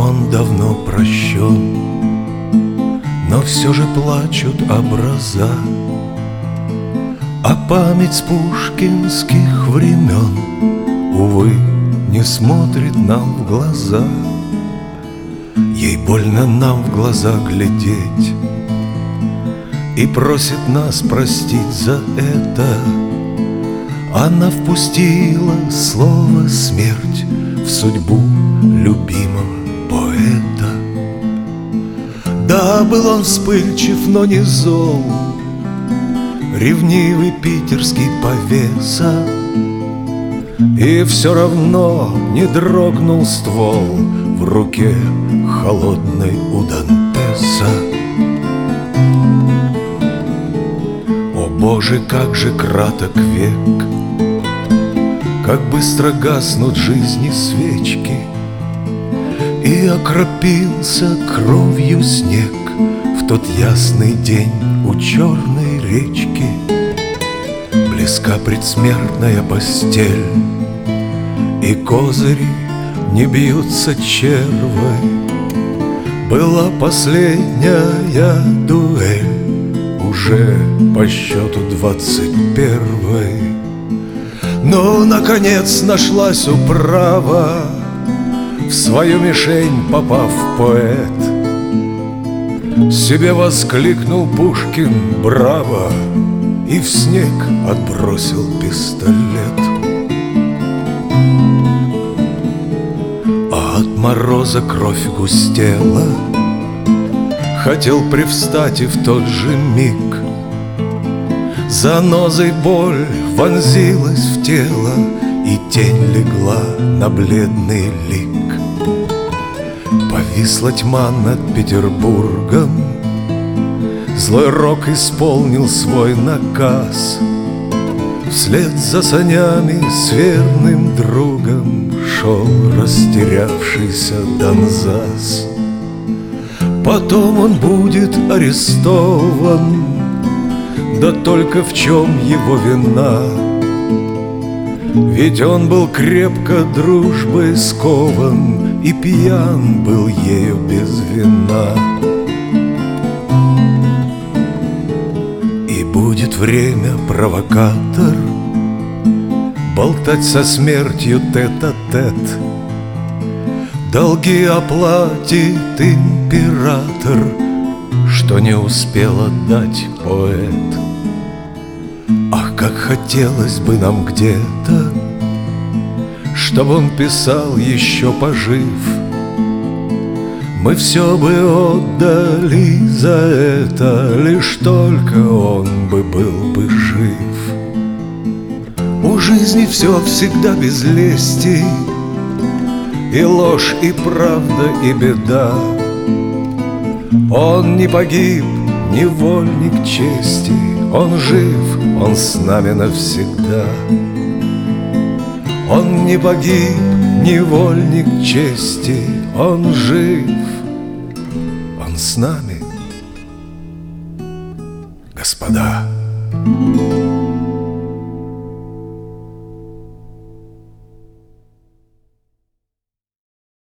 Он давно прощен, но все же плачут образа, а память с пушкинских времен, увы, не смотрит нам в глаза. Ей больно нам в глаза глядеть и просит нас простить за это. Она впустила слово «смерть» в судьбу любимого поэта. Да, был он вспыльчив, но не зол, ревнивый питерский повеса, и все равно не дрогнул ствол в руке холодной у Дантеса. О Боже, как же краток век, как быстро гаснут жизни свечки, и окропился кровью снег в тот ясный день у черной речки. Близка предсмертная постель, и козыри не бьются червой. Была последняя дуэль, уже по счету 21-й. Но, наконец, нашлась управа, в свою мишень попав поэт. Себе воскликнул Пушкин «Браво!» и в снег отбросил пистолет. А от мороза кровь густела, хотел привстать и в тот же миг занозой боль вонзилась в тело, и тень легла на бледный лик. Повисла тьма над Петербургом, злой рок исполнил свой наказ. Вслед за санями с верным другом шел растерявшийся Донзас. Потом он будет арестован, да только в чем его вина? Ведь он был крепко дружбой скован и пьян был ею без вина. И будет время, провокатор, болтать со смертью тет-а-тет. Долги оплатит император, что не успел отдать поэт. Ах, как хотелось бы нам где-то, чтобы он писал еще пожив. Мы все бы отдали за это, лишь только он бы был бы жив. У жизни все всегда без лести, и ложь, и правда, и беда. Он не погиб, невольник чести, он жив, он с нами навсегда. Он не погиб, невольник чести, он жив, он с нами, господа.